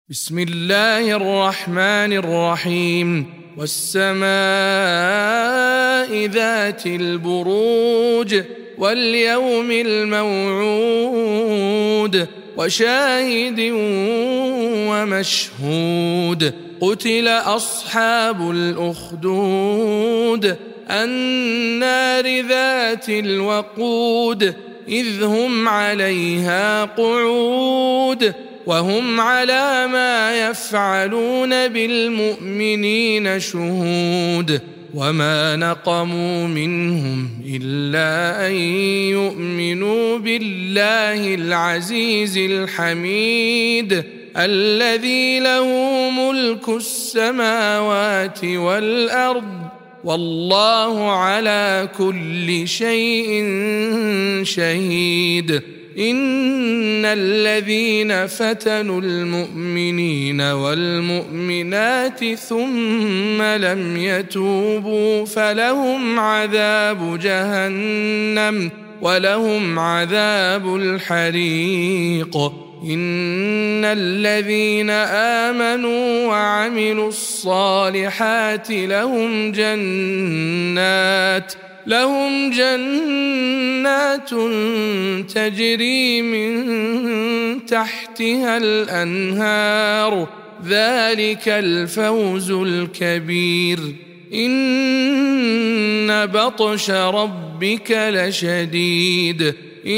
بسم الله الرحمن الرحيم والسماء ذات البروج واليوم الموعود وشاهد ومشهود قتل أصحاب الأخدود النار ذات الوقود إذ هم عليها قعود وهم على ما يفعلون بالمؤمنين شهود وما نقموا منهم إلا أن يؤمنوا بالله العزيز الحميد الذي له ملك السماوات والأرض والله على كل شيء شهيد إن الذين فتنوا المؤمنين والمؤمنات ثم لم يتوبوا فلهم عذاب جهنم ولهم عذاب الحريق إن الذين آمنوا وعملوا الصالحات لهم جنات تجري من تحتها الأنهار ذلك الفوز الكبير إن بطش ربك لشديد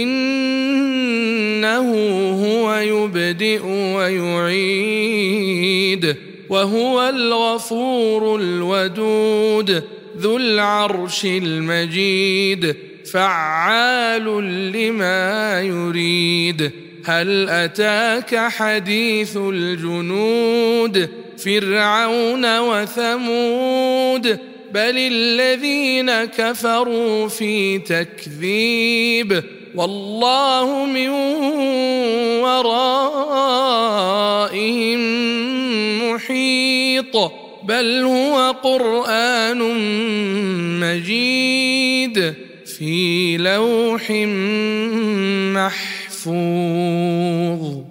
إنه هو يبدئ ويعيد وهو الغفور الودود ذو العرش المجيد فعال لما يريد هل أتاك حديث الجنود فرعون وثمود بل الذين كفروا في تكذيب والله من ورائهم محيط بل هو قرآن مجيد في لوح محفوظ.